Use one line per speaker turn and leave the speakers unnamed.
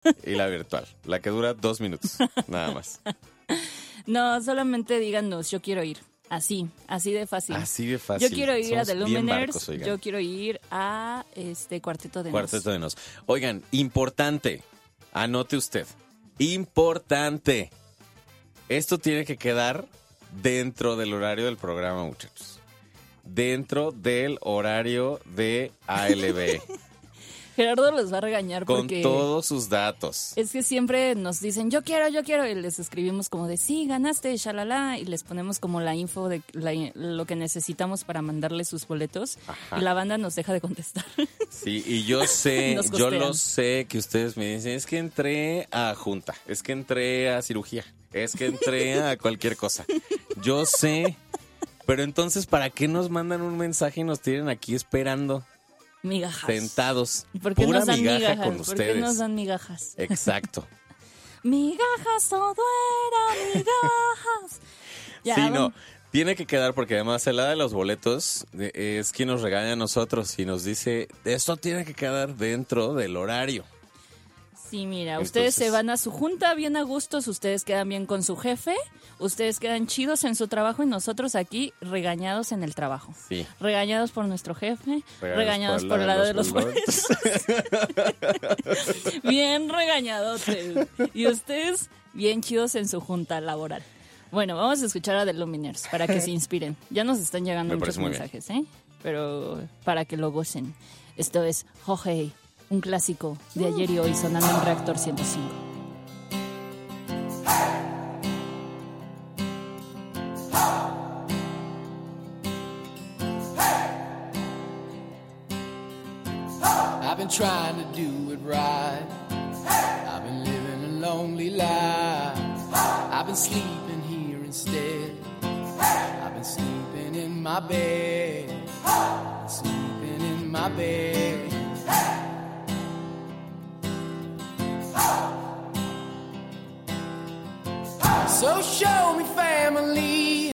y la virtual, la que dura 2 minutos, nada más.
No, solamente díganos, yo quiero ir. Así de fácil.
Así de fácil.
Yo quiero ir
Somos
a The
bien
Lumineers,
barcos, oigan.
yo quiero ir a Cuarteto de Nos.
Cuarteto de Nos. Oigan, importante, anote usted, importante, esto tiene que quedar dentro del horario del programa, muchachos. Dentro del horario de ALB.
Gerardo los va a regañar
con
porque...
todos sus datos.
Es que siempre nos dicen, yo quiero, y les escribimos como de, sí, ganaste, shalala, y les ponemos como la info de lo que necesitamos para mandarles sus boletos,
Ajá.
y la banda nos deja de contestar.
Sí, y yo sé,
Nos
yo
costean.
lo sé que ustedes me dicen, es que entré a junta, es que entré a cirugía, es que entré a cualquier cosa. Yo sé, pero entonces, ¿para qué nos mandan un mensaje y nos tienen aquí esperando?
Migajas.
Sentados.
¿Por qué
Pura
nos dan
migaja
migajas?
con
¿Por
ustedes.
qué nos dan migajas?
Exacto.
Migajas, todo era migajas. Ya,
Sí,
bueno.
no, tiene que quedar porque además el de los boletos es quien nos regaña a nosotros y nos dice, esto tiene que quedar dentro del horario.
Sí, mira,
Entonces,
ustedes se van a su junta bien a gustos, ustedes quedan bien con su jefe, ustedes quedan chidos en su trabajo y nosotros aquí regañados en el trabajo.
Sí.
Regañados por nuestro jefe, regañados por el lado de los boletos. Bien regañadotes. Y ustedes bien chidos en su junta laboral. Bueno, vamos a escuchar a The Lumineers para que se inspiren. Ya nos están llegando
Me
muchos
parece muy
mensajes, ¿eh? Pero para que lo gocen. Esto es Hohei, un clásico de ayer y hoy sonando en Reactor 105.
I've been trying to do it right. I've been living a lonely life. I've been sleeping here instead. I've been sleeping in my bed. Sleeping in my bed. So show me family.